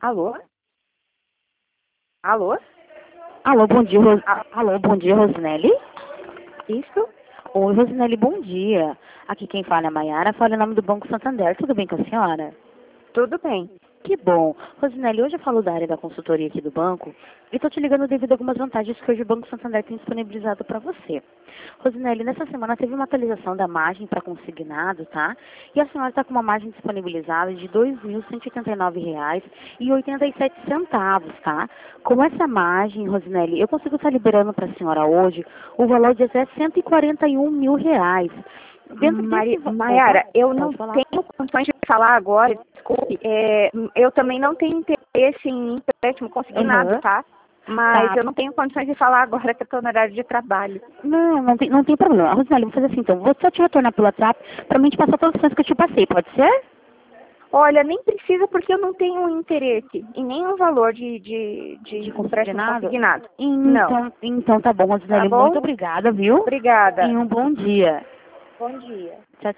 Alô? Alô? Alô, bom dia, Alô, bom dia, Rosinelli. Isso? Oi, Rosinelli, bom dia. Aqui quem fala é a Maiara, fala em nome do Banco Santander. Tudo bem com a senhora? Tudo bem. Que bom. Rosinelli, hoje eu falo da área da consultoria aqui do banco e estou te ligando devido a algumas vantagens que hoje o Banco Santander tem disponibilizado para você. Rosinelli, nessa semana teve uma atualização da margem para consignado, tá? E a senhora está com uma margem disponibilizada de R$ 2.189,87, tá? Com essa margem, Rosinelli, eu consigo estar liberando para a senhora hoje o valor de até R$ 141 mil. Maiara, eu não Pode falar. tenho condições de falar agora, desculpe. Eu também não tenho interesse em empréstimo consignado, Aham. tá? Mas Tá. eu não tenho condições de falar agora que eu estou no horário de trabalho. Não tem problema. Rosinelli, vou fazer assim então. Vou só te retornar pelo WhatsApp para mim te passar todas as coisas que eu te passei, pode ser? Olha, nem precisa porque eu não tenho interesse em nenhum valor de empréstimo Consignado? consignado. Não, Então tá bom, tá Rosinelli. Muito bom? obrigada, viu? E Obrigada. um bom dia. Bom dia. Tchau,